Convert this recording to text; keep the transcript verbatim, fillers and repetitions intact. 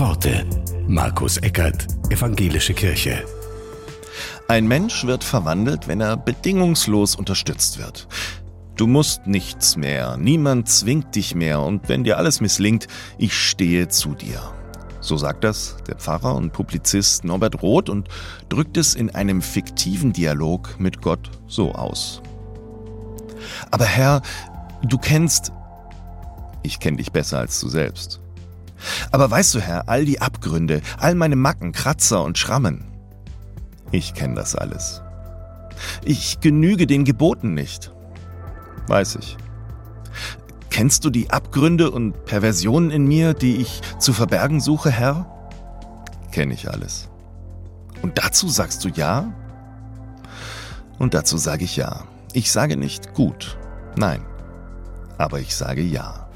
Worte. Markus Eckert, Evangelische Kirche. Ein Mensch wird verwandelt, wenn er bedingungslos unterstützt wird. Du musst nichts mehr, niemand zwingt dich mehr und wenn dir alles misslingt, ich stehe zu dir. So sagt das der Pfarrer und Publizist Norbert Roth und drückt es in einem fiktiven Dialog mit Gott so aus. Aber Herr, du kennst... Ich kenne dich besser als du selbst. Aber weißt du, Herr, all die Abgründe, all meine Macken, Kratzer und Schrammen. Ich kenne das alles. Ich genüge den Geboten nicht. Weiß ich. Kennst du die Abgründe und Perversionen in mir, die ich zu verbergen suche, Herr? Kenn ich alles. Und dazu sagst du ja? Und dazu sage ich ja. Ich sage nicht gut, nein, aber ich sage ja.